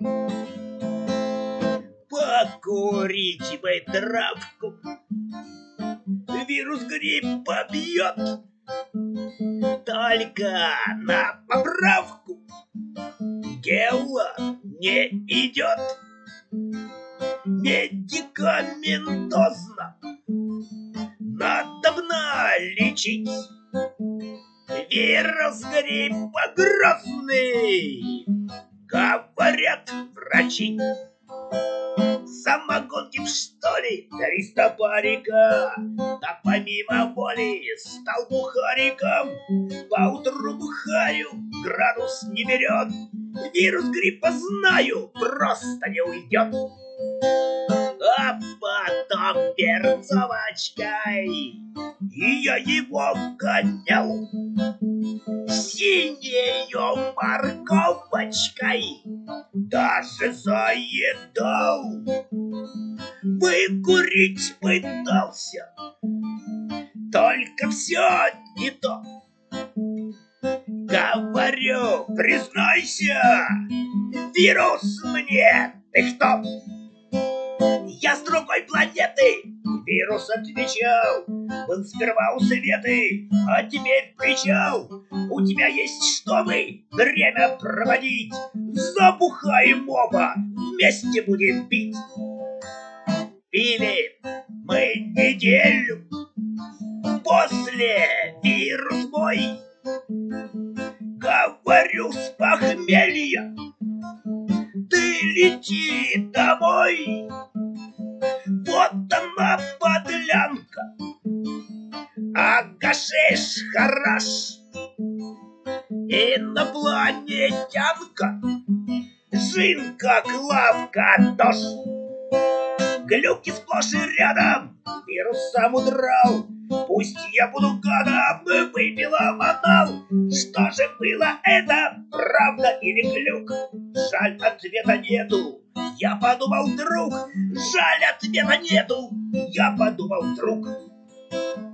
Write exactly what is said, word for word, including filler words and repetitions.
Покурить бы травку, вирус гриппа бьет. Только на поправку дело не идет. Медикаментозно надобно лечить вирус гриппа грозный, говорят врачи. Самогонки, что ли, триста парика, да помимо воли стал бухариком. Поутру бухарю, градус не берет, вирус гриппа, знаю, просто не уйдет. А потом перцовочкой и я его гонял синею морковочкой, даже заедал. Выкурить пытался, только все не то. Говорю, признайся, вирус мне, ты кто? Я с другой планеты, вирус отвечал. Был сперва у Светы, а теперь причал. У тебя есть чтобы время проводить, забухаем оба, вместе будем пить. Пили мы неделю, после вирус мой. Говорю с похмелья, ты лети домой. Вот она подлянка, а гашиш хорош. Инопланетянка, жинка, главка, тоже. Глюки сплошь и рядом, вирус сам удрал. Пусть я буду гадом, выпила манал. Что же было это, правда или глюк? Жаль, ответа нету, я подумал, друг. Жаль, ответа нету, я подумал, друг.